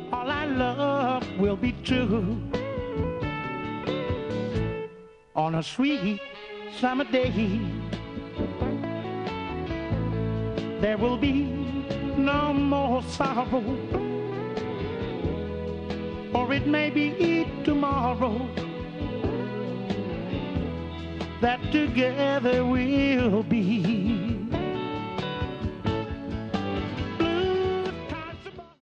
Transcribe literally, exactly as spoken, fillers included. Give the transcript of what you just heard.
all our love will be true. On a sweet summer day, there will be no more sorrow, or it may be tomorrow that together we'll be.